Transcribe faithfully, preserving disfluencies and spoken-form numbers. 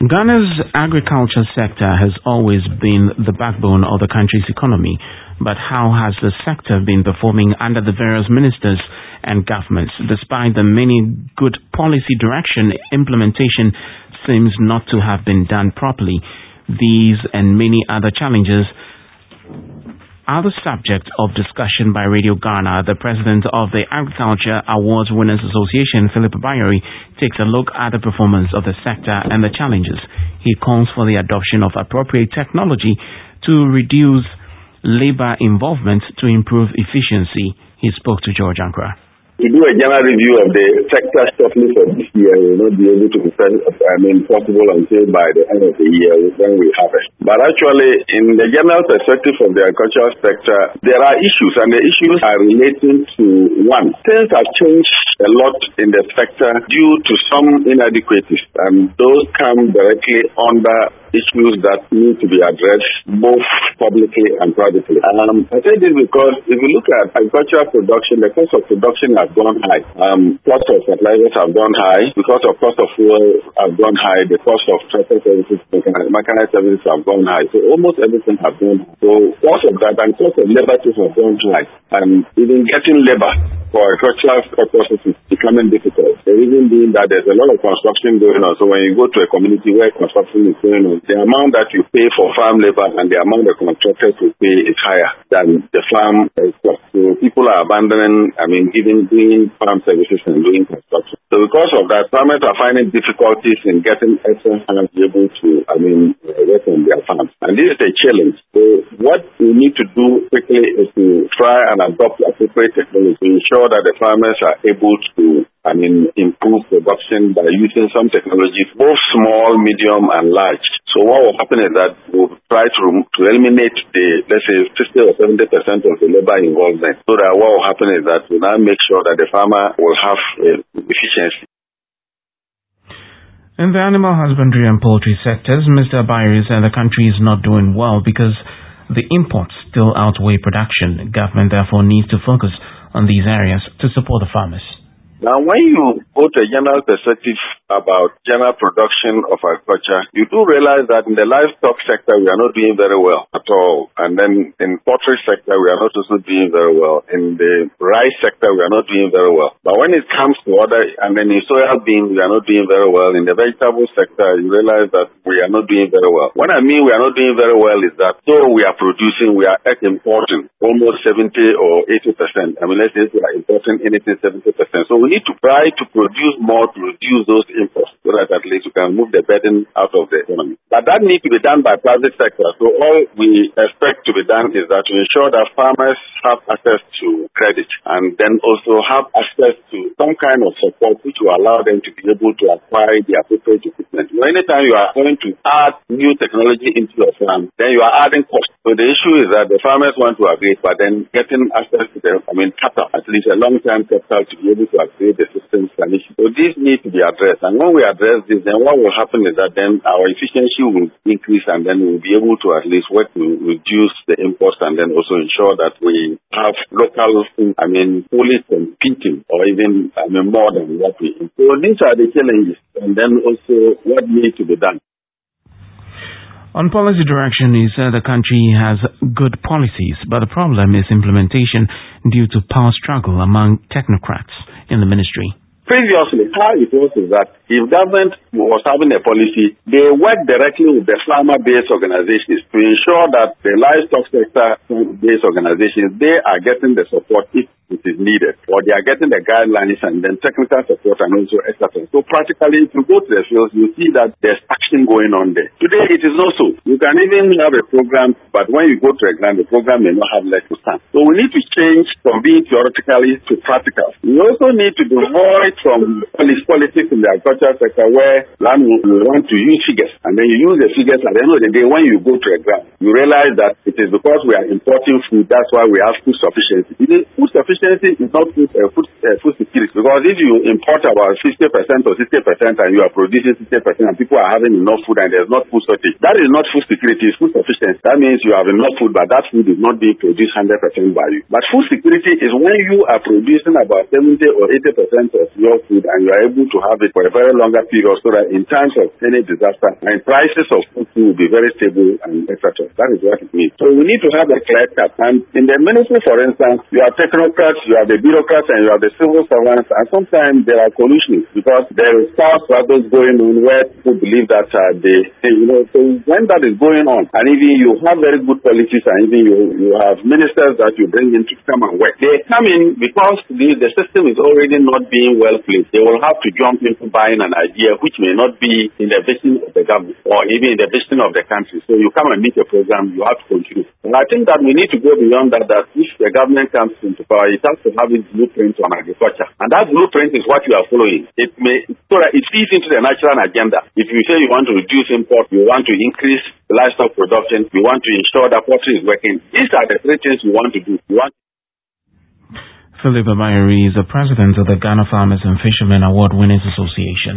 Ghana's agriculture sector has always been the backbone of the country's economy, but how has the sector been performing under the various ministers and governments? Despite the many good policy direction, implementation seems not to have been done properly. These and many other challenges are the subject of discussion by Radio Ghana. The president of the Agriculture Awards Winners Association, Philip Bayori, takes a look at the performance of the sector and the challenges. He calls for the adoption of appropriate technology to reduce labor involvement to improve efficiency. He spoke to George Ankara. To do a general review of the sector shortly for this year, we will not be able to be I mean, possible until by the end of the year when we have it. But actually, in the general perspective of the agricultural sector, there are issues, and the issues are relating to, one, things have changed a lot in the sector due to some inadequacies, and those come directly under issues that need to be addressed both publicly and privately. Um, I say this because if you look at agricultural production, the cost of production has gone high. Um, cost of fertilizers have gone high. Because of cost of fuel have gone high. The cost of tractor services, mechanized services have gone high. So almost everything has gone high. So cost of that and cost of labor too have gone high. And even getting labor for agricultural purposes is becoming difficult. The reason being that there's a lot of construction going on. So when you go to a community where construction is going on, the amount that you pay for farm labor and the amount the contractors will pay is higher than the farm cost. So people are abandoning, I mean, giving, doing farm services and doing construction. So because of that, farmers are finding difficulties in getting extra hands to be able to, I mean, work on their farms. And this is a challenge. So what we need to do quickly is to try and adopt appropriate technology to ensure that the farmers are able to, I mean, improve production by using some technologies, both small, medium, and large. So what will happen is that we'll try to, to eliminate the, let's say, fifty or seventy percent of the labor involvement. So that what will happen is that we now make sure that the farmer will have uh, efficiency. In the animal husbandry and poultry sectors, Mister Bayeri said the country is not doing well because the imports still outweigh production. The government therefore needs to focus on these areas to support the farmers. Now, when you go to a general perspective about general production of agriculture, you do realize that in the livestock sector, we are not doing very well at all. And then in poultry sector, we are not also doing very well. In the rice sector, we are not doing very well. But when it comes to other, and then in soya bean, we are not doing very well. In the vegetable sector, you realize that we are not doing very well. What I mean we are not doing very well is that though we are producing, we are importing almost seventy or eighty percent. I mean, let's say we are importing anything seventy percent. So we need to try to produce more to reduce those imports so that at least we can move the burden out of the economy. But that needs to be done by private sector. So all we expect to be done is that to ensure that farmers have access to credit and then also have access to some kind of support which will allow them to be able to acquire the appropriate equipment. You know, anytime you are going to add new technology into your farm, then you are adding cost. So the issue is that the farmers want to upgrade, but then getting access to the, I mean, capital, at least a long-term capital to be able to upgrade the systems and issues. So these need to be addressed. And when we address this, then what will happen is that then our efficiency will increase and then we'll be able to at least work to reduce the imports and then also ensure that we have local, I mean, fully competing or even, I mean, more than what we import. So these are the challenges and then also what needs to be done. On policy direction, he said the country has good policies, but the problem is implementation due to power struggle among technocrats in the ministry. Previously, how it was is that if government was having a policy, they work directly with the farmer-based organizations to ensure that the livestock sector-based organizations, they are getting the support if it is needed, or they are getting the guidelines and then technical support and also et cetera. So practically, if you go to the fields, you see that there's action going on there. Today, it is not so. You can even have a program, but when you go to a ground, the program may not have leg to stand. So we need to change from being theoretically to practical. We also need to avoid from politics in the agricultural sector where land will, will want to use figures, and then you use the figures at the end of the day when you go to a ground. You realize that it is because we are importing food, that's why we have food sufficiency. It is food sufficiency sufficiency is not food, uh, food, uh, food security, because if you import about fifty percent or sixty percent and you are producing sixty percent and people are having enough food and there's not food shortage, that is not food security, it's food sufficiency. That means you have enough food, but that food is not being produced one hundred percent by you. But food security is when you are producing about seventy or eighty percent of your food and you are able to have it for a very longer period, so that in times of any disaster and prices of food will be very stable and et cetera. That is what it means. So we need to have a clear cut. And in the ministry, for instance, you have technocrats, you have the bureaucrats, and you have the civil servants, and sometimes there are collisions because there is false battles going on where people believe that uh, they, they, you know, so when that is going on, and even you have very good policies, and even you, you have ministers that you bring in to come and work, they come in because the, the system is already not being well placed. They will have to jump into buying an idea which may not be in the vision of the government or even in the vision of the country. So you come and meet a program, you have to continue. And I think that we need to go beyond that, that if the government comes into power, it has to have its blueprint on agriculture. And that blueprint is what you are following. It may, so that it feeds into the national agenda. If you say you want to reduce import, you want to increase livestock production, you want to ensure that poultry is working, these are the three things you want to do. You want Philip Abayeri is the president of the Ghana Farmers and Fishermen Award Winners Association.